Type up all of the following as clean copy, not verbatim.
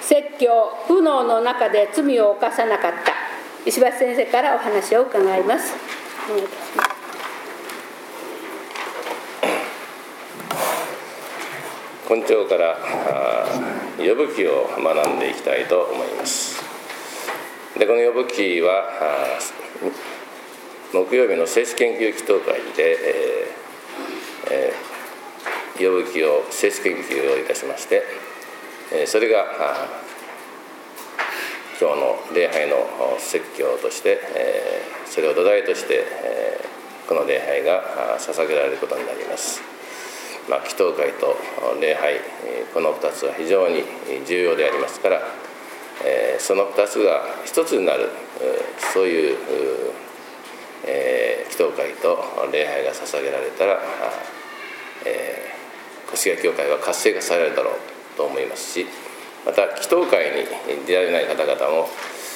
説教不能の中で罪を犯さなかった石橋先生からお話を伺います。お願いいたします。 今朝から呼ぶ記を学んでいきたいと思います。でこの呼ぶ記は木曜日の聖書研究祈祷会で、呼ぶ記を聖書研究をいたしまして、それが今日の礼拝の説教として、それを土台として、この礼拝が捧げられることになります。祈祷会と礼拝、この2つは非常に重要でありますから、その2つが一つになる、そういう祈祷会と礼拝が捧げられたら、越谷教会は活性化されるだろうと思いますし、また祈祷会に出られない方々も、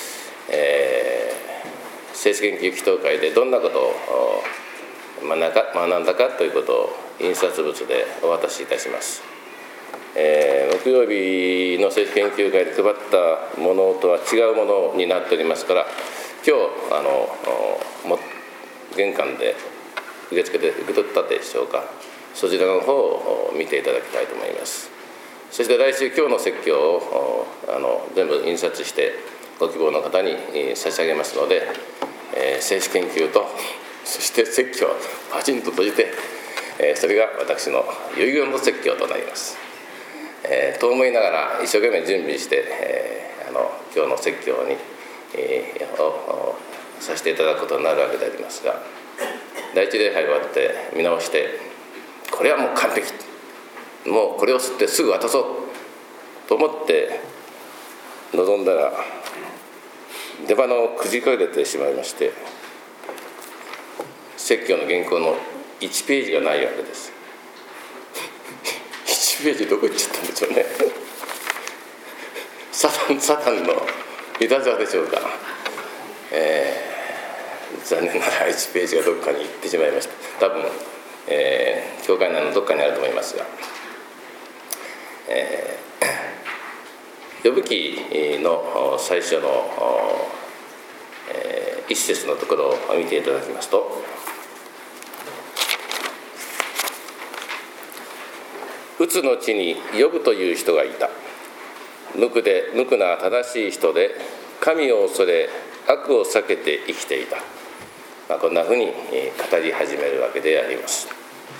聖書研究祈祷会でどんなことを学んだかということを印刷物でお渡しいたします。木曜日の聖書研究会で配ったものとは違うものになっておりますから、今日玄関で受付で受け取ったでしょうか、そちらの方を見ていただきたいと思います。そして来週今日の説教を全部印刷してご希望の方に差し上げますので、聖書研究とそして説教をパチンと閉じて、それが私の遺言の説教となります。と思いながら一生懸命準備して、今日の説教に、をさせていただくことになるわけでありますが、第一礼拝終わって見直して、これはもう完璧、もうこれを吸ってすぐ渡そうと思って臨んだら、出花をくじかれてしまいまして、説教の原稿の1ページがないわけです。1ページどこ行っちゃったんでしょうね。サタンのいたずらでしょうか。残念ながら1ページがどこかに行ってしまいました。多分、教会内のどっかにあると思いますが、呼ぶ記の最初の一節のところを見ていただきますと、うつの地に呼ぶという人がいた。無垢な正しい人で、神を恐れ悪を避けて生きていた。こんなふうに語り始めるわけであります。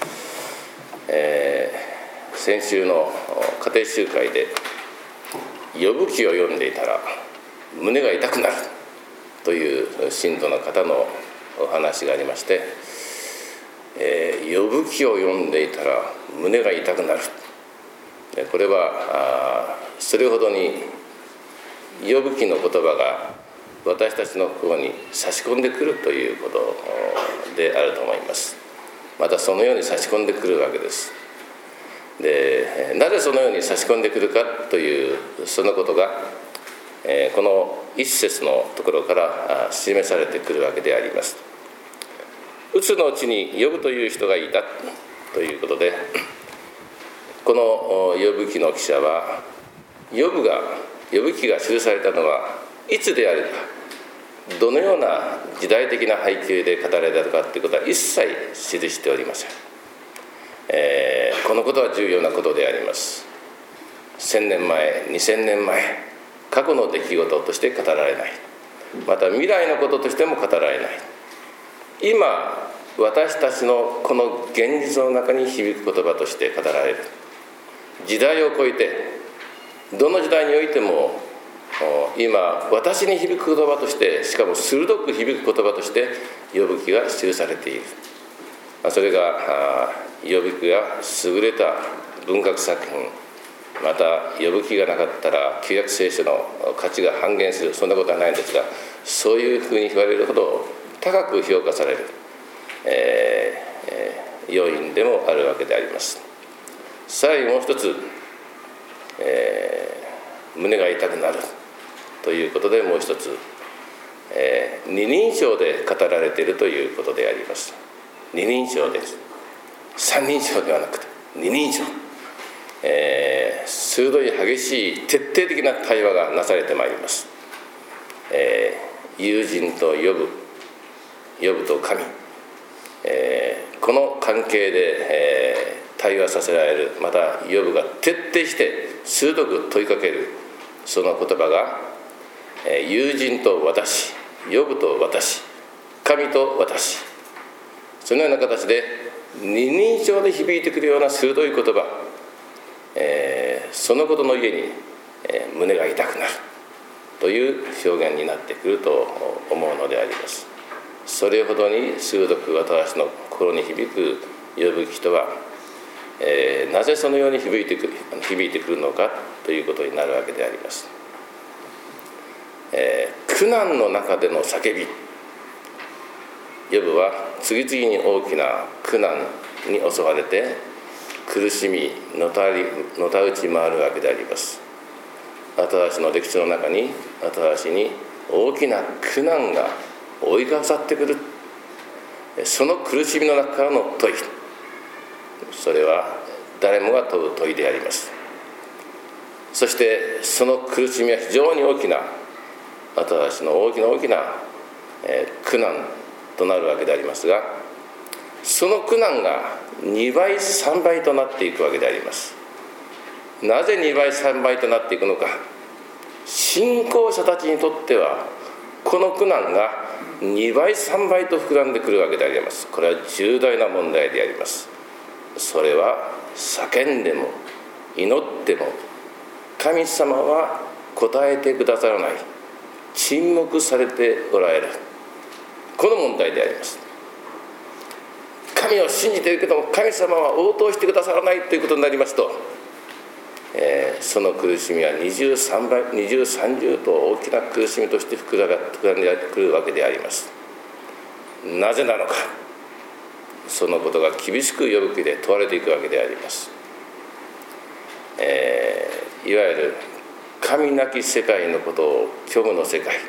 先週の家庭集会で呼ぶ記を読んでいたら胸が痛くなるという信徒の方のお話がありまして、呼ぶ記を読んでいたら胸が痛くなる。これはそれほどに呼ぶ記の言葉が私たちの心に差し込んでくるということであると思います。またそのように差し込んでくるわけです。で、なぜそのように差し込んでくるかというそのことが、この一節のところから示されてくるわけであります。うつの地に呼ぶという人がいたということで、この呼ぶ記の記者は呼ぶ記が記されたのはいつであるか、どのような時代的な背景で語られたかということは一切記しておりません。このことは重要なことであります。1000年前、2000年前、過去の出来事として語られない。また未来のこととしても語られない。今私たちのこの現実の中に響く言葉として語られる。時代を超えてどの時代においても今私に響く言葉として、しかも鋭く響く言葉として呼ぶ記が記されている。それが呼ぶ記が優れた文学作品、また呼ぶ記がなかったら旧約聖書の価値が半減する、そんなことはないんですが、そういうふうに言われるほど高く評価される、要因でもあるわけであります。さらにもう一つ、胸が痛くなるということでもう一つ、二人称で語られているということであります。二人称です。三人称ではなくて二人称、 鋭い激しい徹底的な対話がなされてまいります。友人と呼ぶと神、この関係で、対話させられる、また呼ぶが徹底して鋭く問いかける、その言葉が、友人と私、呼ぶと私、神と私、そのような形で二人称で響いてくるような鋭い言葉、そのことのゆえに、胸が痛くなるという表現になってくると思うのであります。それほどに鋭く私の心に響く呼ぶ人は、なぜそのように響いてくるのかということになるわけであります。苦難の中での叫び、ヨブは次々に大きな苦難に襲われて苦しみのたうち回るわけであります。私の歴史の中に私に大きな苦難が追いかさってくる、その苦しみの中からの問い、それは誰もが問う問いであります。そしてその苦しみは非常に大きな、私の大きな苦難となるわけでありますが、その苦難が2倍3倍となっていくわけであります。なぜ2倍3倍となっていくのか。信仰者たちにとってはこの苦難が2倍3倍と膨らんでくるわけであります。これは重大な問題であります。それは叫んでも祈っても神様は答えてくださらない、沈黙されておられる、この問題であります。神を信じているけども神様は応答してくださらないということになりますと、その苦しみは23倍2030と大きな苦しみとして膨らんでくるわけであります。なぜなのか、そのことが厳しく呼ぶ記で問われていくわけであります。いわゆる神なき世界のことを虚無の世界、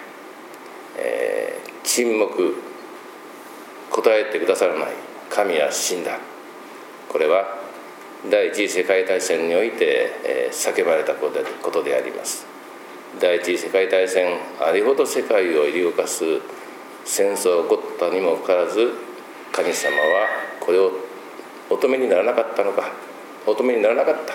沈黙、答えてくださらない、神は死んだ、これは第一次世界大戦において、叫ばれたことであります。第一次世界大戦、あれほど世界を揺り動かす戦争が起こったにもかかわらず、神様はこれをお止めにならなかったのか、お止めにならなかった、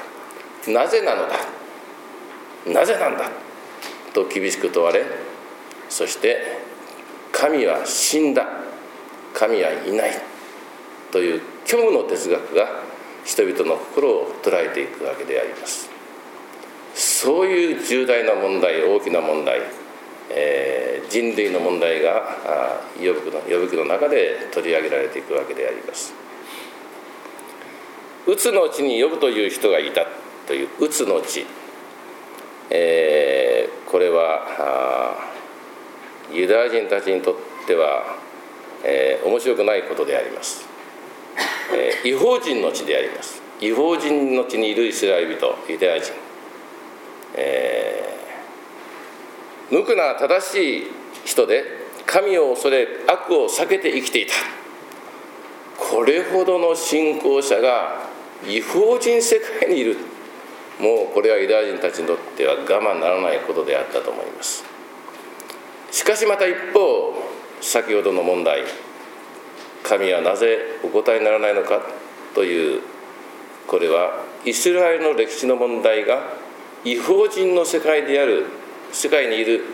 なぜなのだ、なぜなんだと厳しく問われ、そして神は死んだ、神はいないという虚無の哲学が人々の心を捉えていくわけであります。そういう重大な問題、大きな問題、人類の問題が呼ぶ記の中で取り上げられていくわけであります。うつの地に呼ぶという人がいたといううつの地、これはユダヤ人たちにとっては、面白くないことであります。異邦人の地であります。異邦人の地にいるイスラエル人、ユダヤ人、無垢な正しい人で神を恐れ悪を避けて生きていた。これほどの信仰者が異邦人世界にいる、もうこれはユダヤ人たちにとっては我慢ならないことであったと思います。しかしまた一方、先ほどの問題、神はなぜお答えにならないのかという、これはイスラエルの歴史の問題が異邦人の世界である、世界にいる、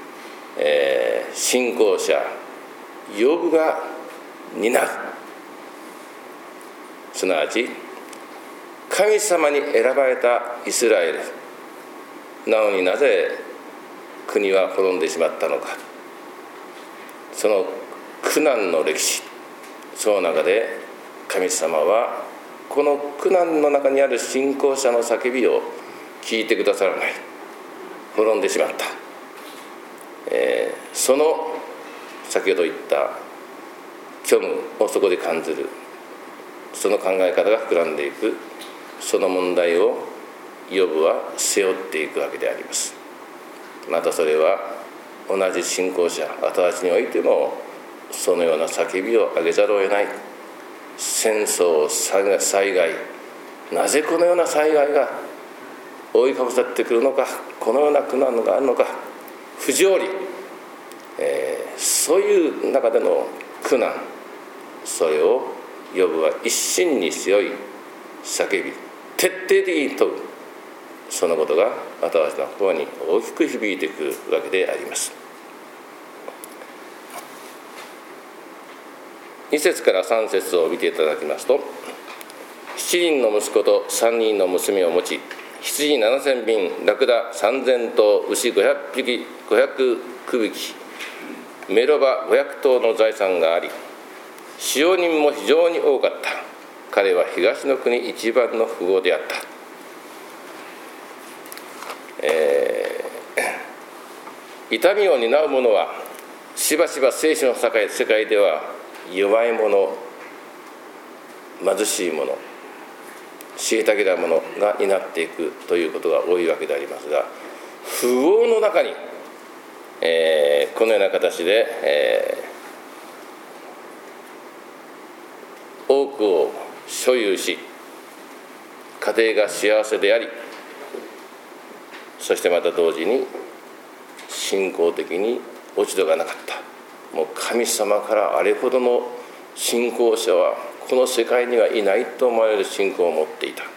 信仰者ヨブが担う、すなわち神様に選ばれたイスラエルなのになぜ国は滅んでしまったのか、その苦難の歴史、その中で神様はこの苦難の中にある信仰者の叫びを聞いてくださらない、滅んでしまった、その先ほど言った虚無をそこで感じる、その考え方が膨らんでいく、その問題をヨブは背負っていくわけであります。またそれは同じ信仰者私においてもそのような叫びを上げざるを得ない。戦争、災害、なぜこのような災害が覆いかぶさってくるのか、このような苦難があるのか、不条理、そういう中での苦難、それをヨブは一心に強い叫び、徹底的に問う、そのことが私の心に大きく響いてくるわけであります。2節から3節を見ていただきますと、7人の息子と3人の娘を持ち、羊7000便、ラクダ3000頭、牛500区引き、メロバ500頭の財産があり、使用人も非常に多かった。彼は東の国一番の富豪であった。痛みを担う者はしばしば聖書の世界では弱い者、貧しい者、虐げた者が担っていくということが多いわけでありますが、富豪の中に、このような形で、多くを所有し、家庭が幸せであり、そしてまた同時に信仰的に落ち度がなかった。もう神様からあれほどの信仰者はこの世界にはいないと思われる信仰を持っていた。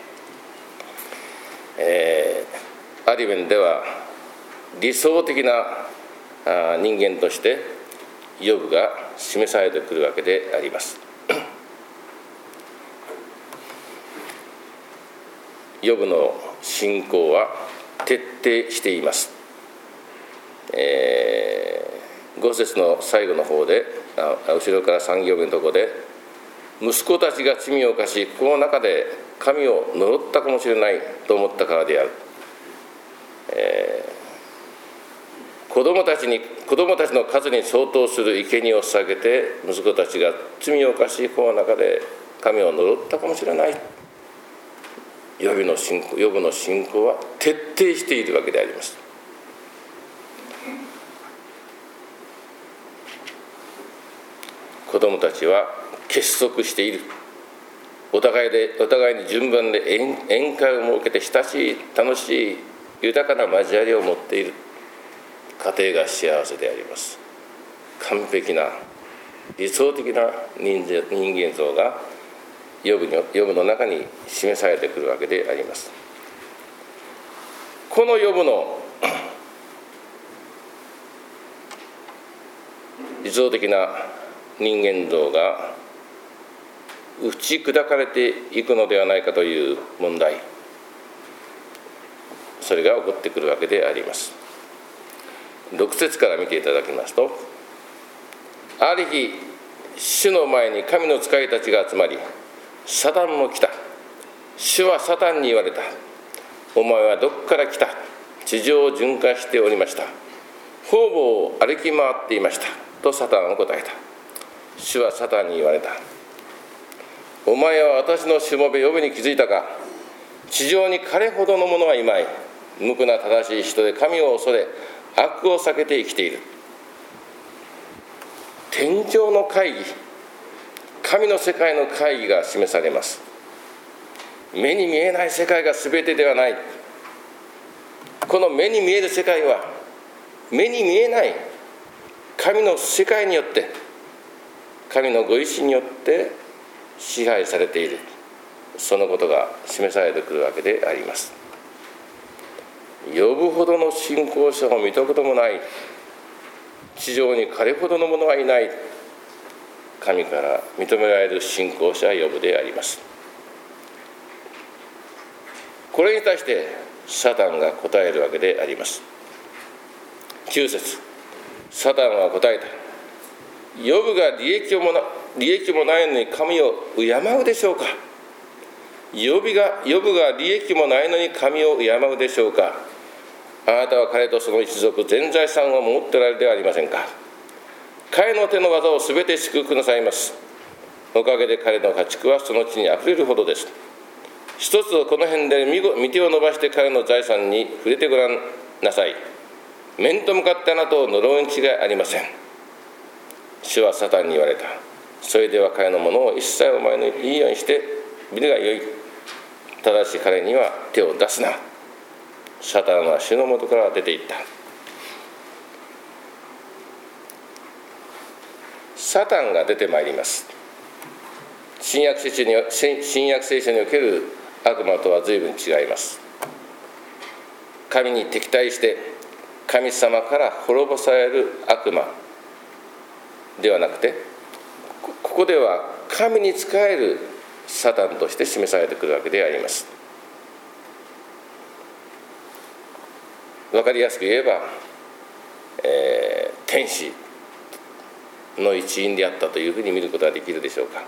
ある面では理想的な人間としてヨブが示されてくるわけであります。ヨブの信仰は徹底しています。5節の最後の方で、後ろから3行目のところで、息子たちが罪を犯し、この中で神を呪ったかもしれないと思ったからである。子供たちの数に相当する生贄を捧げて、息子たちが罪を犯し、この中で神を呪ったかもしれない。ヨブの信仰は徹底しているわけであります。子供たちは結束している。お互いに順番で宴会を設けて、親しい、楽しい、豊かな交わりを持っている。家庭が幸せであります。完璧な理想的な人間像がヨブの中に示されてくるわけであります。このヨブの理想的な人間像が打ち砕かれていくのではないかという問題、それが起こってくるわけであります。6節から見ていただきますと、ある日、主の前に神の使いたちが集まり、サタンも来た。主はサタンに言われた。お前はどこから来た？地上を巡回しておりました。方々を歩き回っていました。とサタンは答えた。主はサタンに言われた。お前は私のしもべヨブに気づいたか？地上に彼ほどの者はいまい。無垢な正しい人で神を恐れ、悪を避けて生きている。天上の会議、神の世界の会議が示されます。目に見えない世界が全てではない。この目に見える世界は、目に見えない神の世界によって、神のご意志によって支配されている。そのことが示されてくるわけであります。呼ぶほどの信仰者を見たこともない。地上に彼ほどの者はいない。神から認められる信仰者はヨブであります。これに対してサタンが答えるわけであります。9節、サタンは答えた。ヨブが利益もないのに神を敬うでしょうか？ヨブが利益もないのに神を敬うでしょうか？あなたは彼とその一族全財産を持っておられるではありませんか。彼の手の技をすべて祝福なさいます。おかげで彼の家畜はその地にあふれるほどです。一つこの辺で見手を伸ばして彼の財産に触れてごらんなさい。面と向かってあなたを呪うに違いありません。主はサタンに言われた。それでは彼のものを一切お前のいいようにしてみるがよい。ただし彼には手を出すな。 サタンは主のもとから出ていった。サタンが出てまいります。新約聖書における悪魔とは随分違います。神に敵対して神様から滅ぼされる悪魔ではなくて、ここでは神に仕えるサタンとして示されてくるわけであります。分かりやすく言えば、天使の一員であったというふうに見ることができるでしょうか。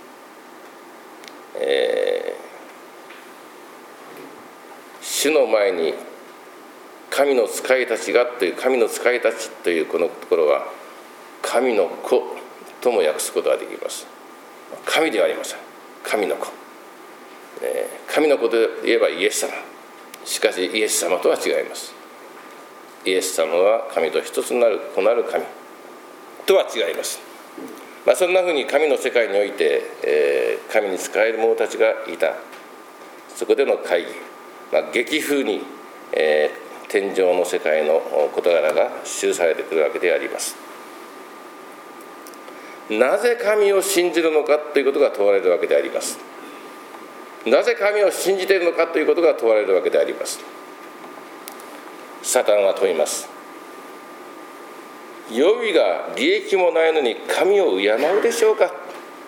主の前に神の使いたちがという、神の使いたちというこのところは神の子とも訳すことができます。神ではありません。神の子、神の子といえばイエス様。しかしイエス様とは違います。イエス様は神と一つなる子なる神とは違います。そんなふうに神の世界において、神に仕える者たちがいた。そこでの会議、劇風に、天上の世界の事柄が記されてくるわけであります。なぜ神を信じるのかということが問われるわけであります。なぜ神を信じているのかということが問われるわけであります。サタンは問います。予備が利益もないのに神を敬うでしょうか。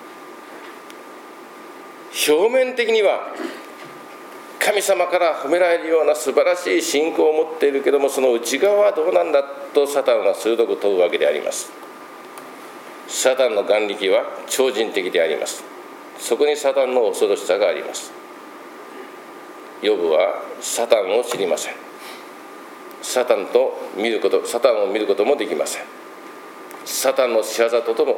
表面的には神様から褒められるような素晴らしい信仰を持っているけれども、その内側はどうなんだとサタンは鋭く問うわけであります。サタンの眼力は超人的であります。そこにサタンの恐ろしさがあります。ヨブはサタンを知りません。サタンを見ることもできません。サタンの仕業ととも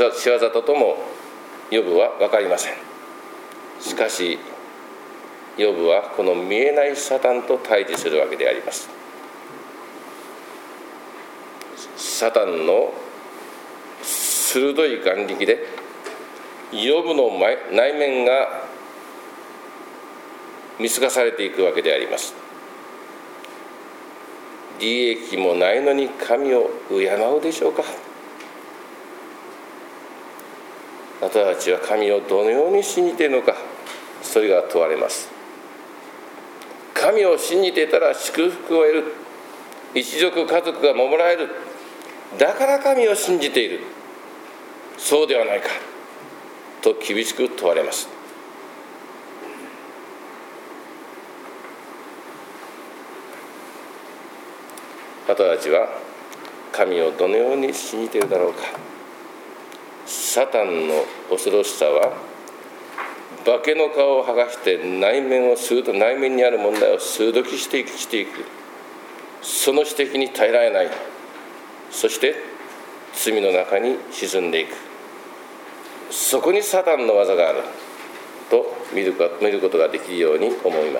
ヨブは分かりません。しかしヨブはこの見えないサタンと対峙するわけであります。サタンの鋭い眼力でヨブの内面が見透かされていくわけであります。利益もないのに神を敬うでしょうか。あなたたちは神をどのように信じているのか、それが問われます。神を信じていたら祝福を得る、一族家族が守られる、だから神を信じている、そうではないかと厳しく問われます。あなたたちは神をどのように信じているだろうか。サタンの恐ろしさは化けの皮を剥がして内面にある問題を鋭きしていく。その指摘に耐えられない。そして罪の中に沈んでいく。そこにサタンの技があると見ることができるように思います。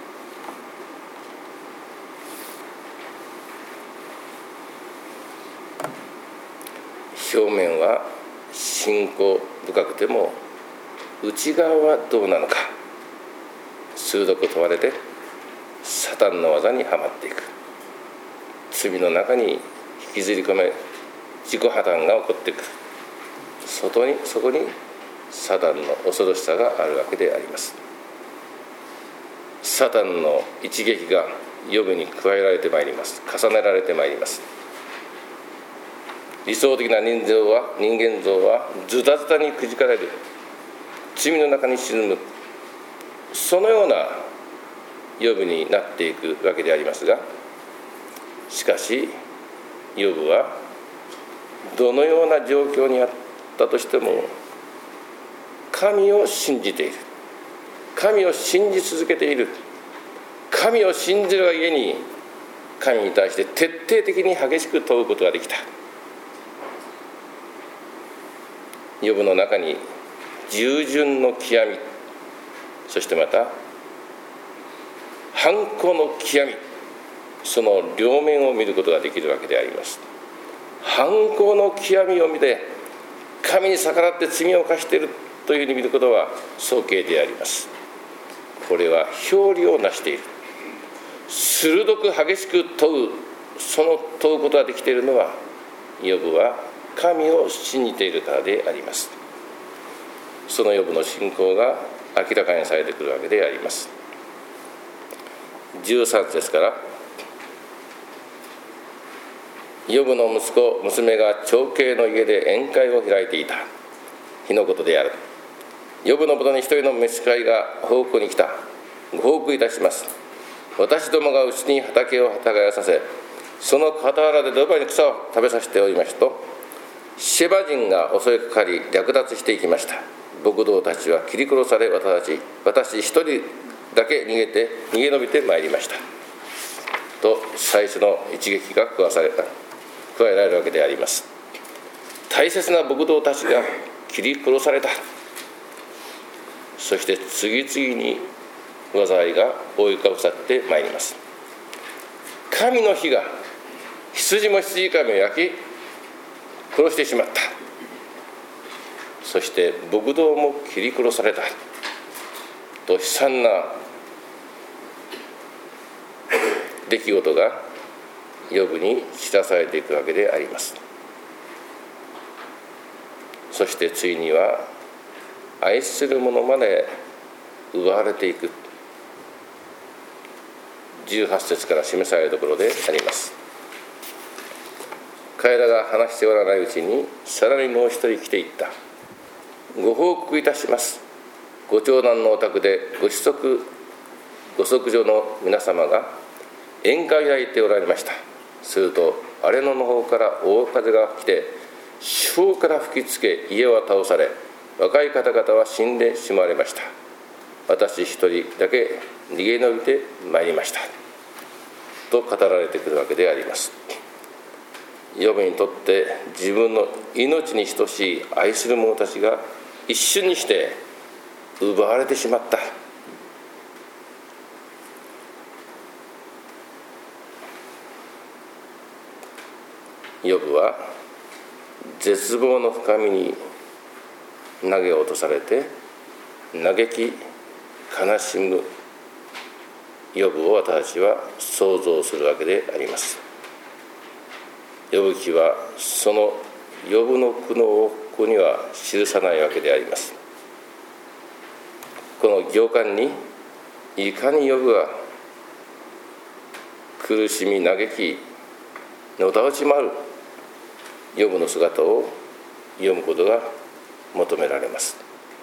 表面は信仰深くても内側はどうなのか、鋭く問われてサタンの技にはまっていく。罪の中に引きずり込め、自己破綻が起こっていく。そこにサタンの恐ろしさがあるわけであります。サタンの一撃がヨブに加えられてまいります。重ねられてまいります。理想的な人間像はズタズタにくじかれる、罪の中に沈む、そのようなヨブになっていくわけでありますが、しかしヨブはどのような状況にあったとしても神を信じている、神を信じ続けている。神を信じるがゆえに神に対して徹底的に激しく問うことができた。ヨブの中に従順の極み、そしてまた反抗の極み、その両面を見ることができるわけであります。反抗の極みを見て神に逆らって罪を犯しているというふうに見ることは早計であります。これは表裏をなしている。 鋭く激しく問う、その問うことができているのは、ヨブは神を信じているからであります。そのヨブの信仰が明らかにされてくるわけであります。13節から、ヨブの息子娘が長兄の家で宴会を開いていた日のことである。ヨブのもとに一人の召使いが報告に来た。ご報告いたします。私どもが牛に畑を耕させ、その傍らでドバに草を食べさせておりますと、シェバ人が襲いかかり略奪していきました。牧童たちは切り殺され、私一人だけ逃げ延びてまいりましたと、最初の一撃が加えられるわけであります。大切な牧童たちが切り殺された。そして次々に災いが覆いかぶさってまいります。神の火が羊も羊飼いも焼き殺してしまった。そして牧童も切り殺されたと、悲惨な出来事がヨブに知らされていくわけであります。そしてついには愛する者まで奪われていく、18節から示されるところであります。彼らが話しておらないうちに、さらにもう一人来ていった。ご報告いたします。ご長男のお宅でご息女の皆様が宴会を開いておられました。すると荒野の方から大風が来て、四方から吹きつけ、家は倒され、若い方々は死んでしまわれました。私一人だけ逃げ延びてまいりましたと語られてくるわけであります。ヨブにとって自分の命に等しい愛する者たちが一瞬にして奪われてしまった。ヨブは絶望の深みに投げ落とされて、嘆き悲しむヨブを私たちは想像するわけであります。ヨブ記はそのヨブの苦悩をここには記さないわけであります。この行間にいかにヨブが苦しみ嘆きのたうち回るヨブの姿を読むことが求められます。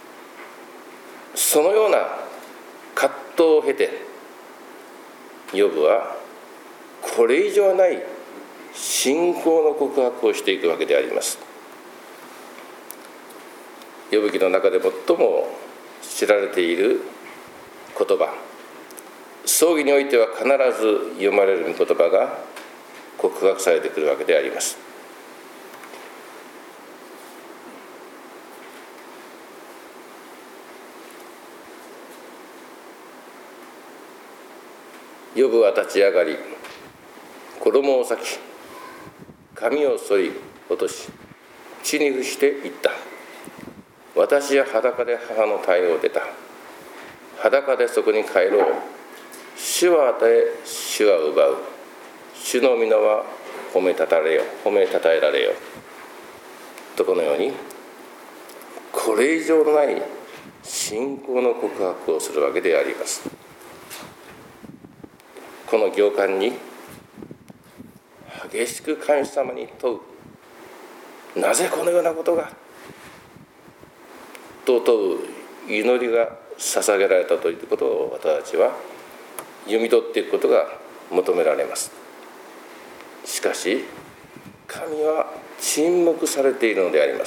そのような葛藤を経て、ヨブはこれ以上ない信仰の告白をしていくわけであります。ヨブ記の中で最も知られている言葉、葬儀においては必ず読まれる御言葉が告白されてくるわけであります。ヨブは立ち上がり、衣を裂き、髪を剃り落とし、地に伏して言った。私は裸で母の胎を出た。裸でそこに帰ろう。主は与え、主は奪う。主の皆は褒めたたえられよ。とこのように、これ以上のない信仰の告白をするわけであります。この行間に激しく神様に問う、なぜこのようなことがと問う祈りが捧げられたということを、私たちは読み取っていくことが求められます。しかし神は沈黙されているのであります。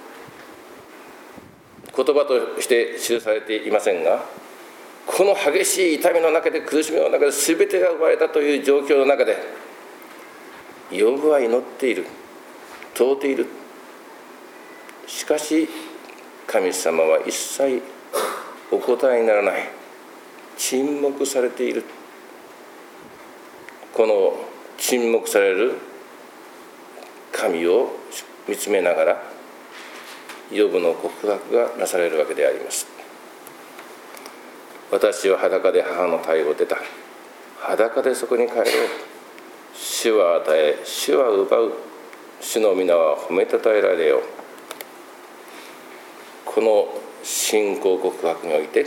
言葉として記されていませんが、この激しい痛みの中で、苦しみの中で、全てが奪われたという状況の中で、ヨブは祈っている、問うている。しかし神様は一切お答えにならない、沈黙されている。この沈黙される神を見つめながら、ヨブの告白がなされるわけであります。私は裸で母の胎を出た。 裸でそこに帰ろう。主は与え、主は奪う。主の皆は褒めたたえられよう。この信仰告白において、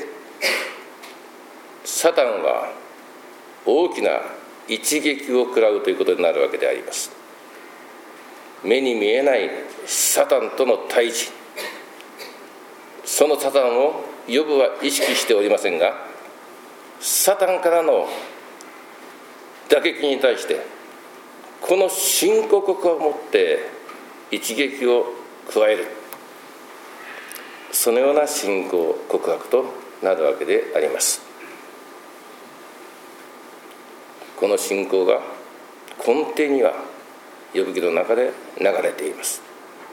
サタンは大きな一撃を食らうということになるわけであります。目に見えないサタンとの対峙、そのサタンをヨブは意識しておりませんが、サタンからの打撃に対してこの信仰告白をもって一撃を加える、そのような信仰告白となるわけであります。この信仰が根底にはヨブ記の中で流れています。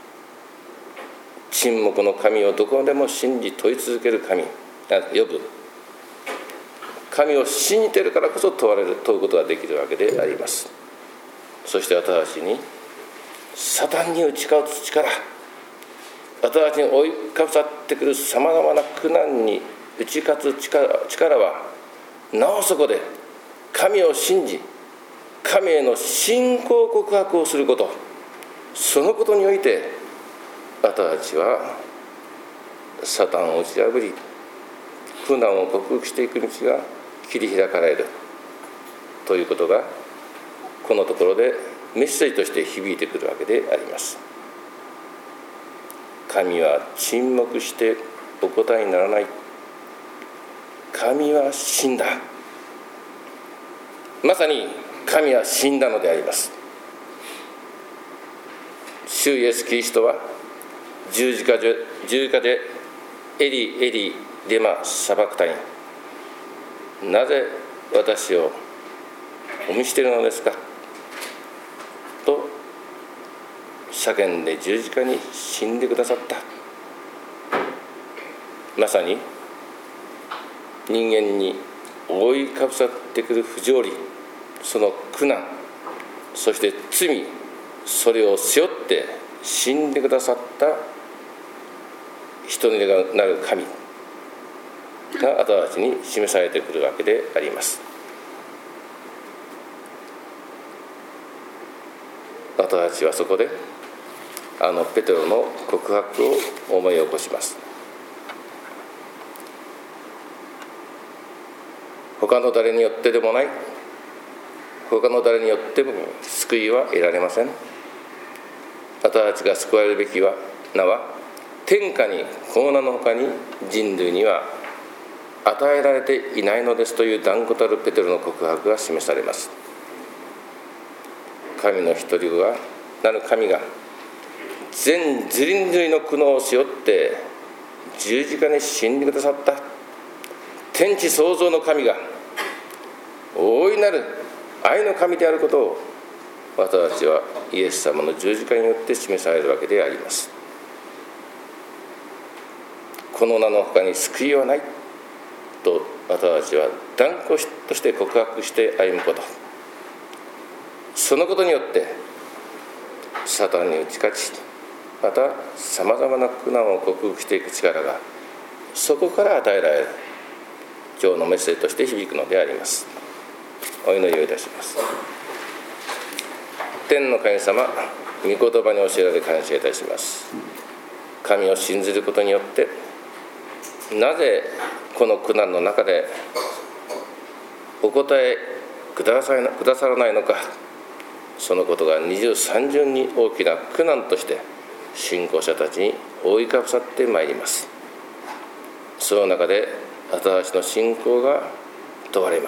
沈黙の神をどこでも信じ問い続ける神、ヨブ、神を信じているからこそ問うことができるわけであります。そして私にサタンに打ち勝つ力、私に追いかぶさってくるさまざまな苦難に打ち勝つ力は、なおそこで神を信じ、神への信仰告白をすること、そのことにおいて私たちはサタンを打ち破り、苦難を克服していく道が切り開かれるということが、このところでメッセージとして響いてくるわけであります。神は沈黙してお答えにならない。神は死んだ。まさに神は死んだのであります。主イエス・キリストは十字架でエリエリレマサバクタニ、なぜ私をお見捨てるのですかと叫んで十字架に死んでくださった。まさに人間に覆いかぶさってくる不条理、その苦難、そして罪、それを背負って死んでくださった人になる神が私たちに示されてくるわけであります。私たちはそこでペテロの告白を思い起こします。他の誰によってでもない、他の誰によっても救いは得られません。私たちが救われるべき名は、天下にこの名の他に人類には与えられていないのですという断固たるペテロの告白が示されます。神の一人子がなる神が全人類の苦悩を背負って十字架に死んでくださった。天地創造の神が大いなる愛の神であることを、私たちはイエス様の十字架によって示されるわけであります。この名の他に救いはないと私たちは断固として告白して歩むこと、そのことによってサタンに打ち勝ち、またさまざまな苦難を克服していく力がそこから与えられる今日のメッセージとして響くのであります。お祈りをいたします。天の神様、御言葉に教えられ感謝いたします。神を信じることによってなぜこの苦難の中でお答えくださらないのか、そのことが二重三重に大きな苦難として信仰者たちに覆いかぶさってまいります。その中で私たちの信仰が問われます。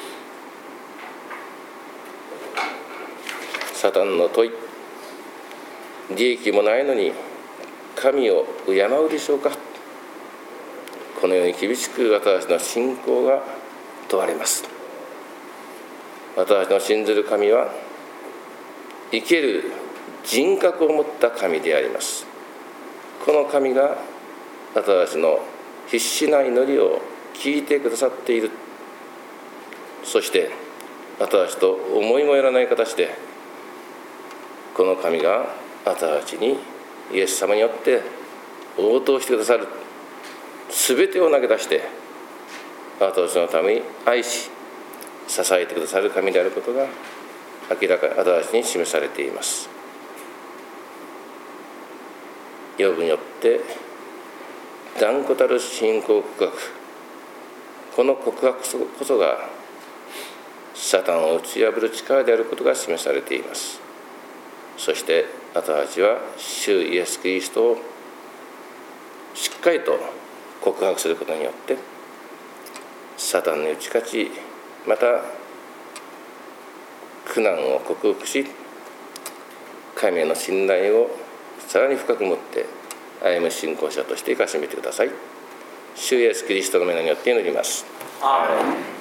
サタンの問い、利益もないのに神を敬うでしょうか。このように厳しく私たちの信仰が問われます。私たちの信ずる神は生ける人格を持った神であります。この神が私たちの必死な祈りを聞いてくださっている。そして私たちと思いもよらない形でこの神が私たちにイエス様によって応答してくださる。すべてを投げ出して私たちのために愛し、 支えてくださる神であることが明らかに示されています。ヨブによって断固たる信仰告白、この告白こそがサタンを打ち破る力であることが示されています。そして私たちは主イエス・キリストをしっかりと告白することによってサタンに打ち勝ち、また苦難を克服し、神への信頼をさらに深く持って歩む信仰者として生かしてみてください。主イエス・キリストの皆によって祈ります。アーメン。